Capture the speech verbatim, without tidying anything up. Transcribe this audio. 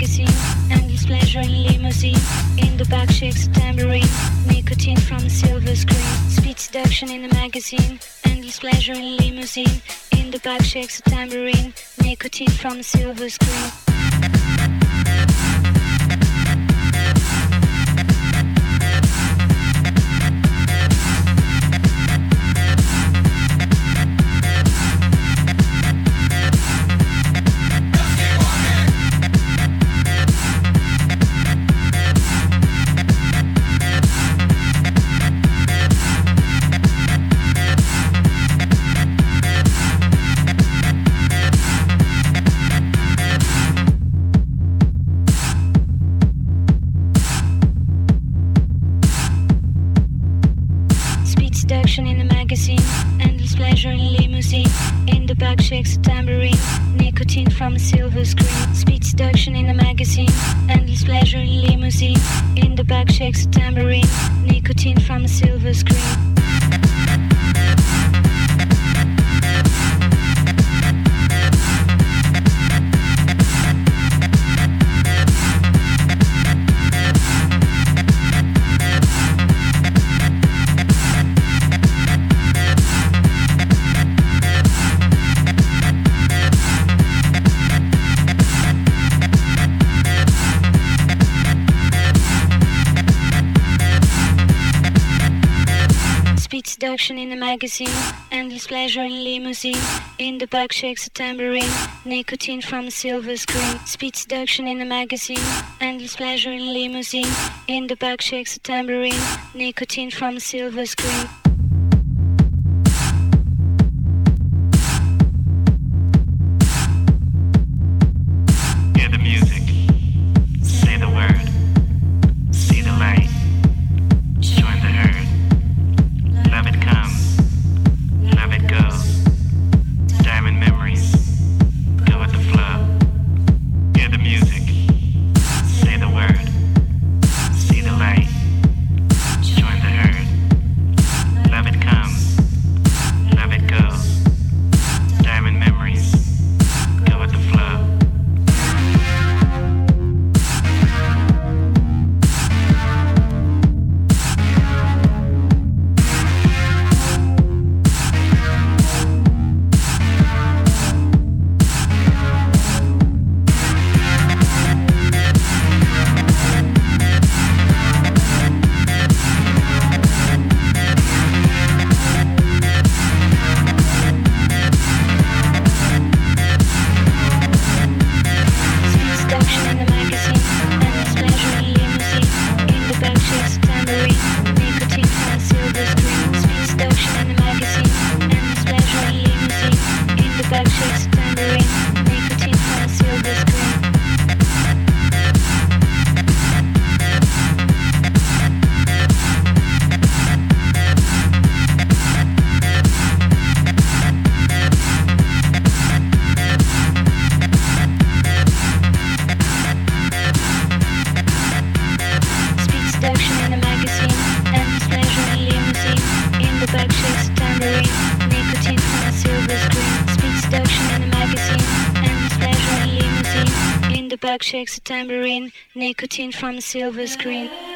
magazine, endless pleasure in limousine. In the back shakes a tambourine, nicotine from a silver screen. Speed seduction in the magazine, endless pleasure in limousine. In the back shakes a tambourine, nicotine from a silver screen. Seduction in the magazine, endless pleasure in limousine. In the back shakes a tambourine, nicotine from a silver screen. Speed seduction in the magazine, endless pleasure in limousine. In the back shakes a tambourine, nicotine from a silver screen. Seduction in the magazine, endless pleasure in limousine. In the back shakes a tambourine, nicotine from a silver screen. Speed seduction in the magazine, endless pleasure in limousine. In the back shakes a tambourine, nicotine from a silver screen. Hear the music, say the word, see the light, join the herd. Love it comes, love it goes. Diamond memories, go with the flow. Hear the music, say the word, see the light, join the herd. Love it comes, love it goes. Diamond memories, go with the flow. Shakes a tambourine, nicotine from a silver screen.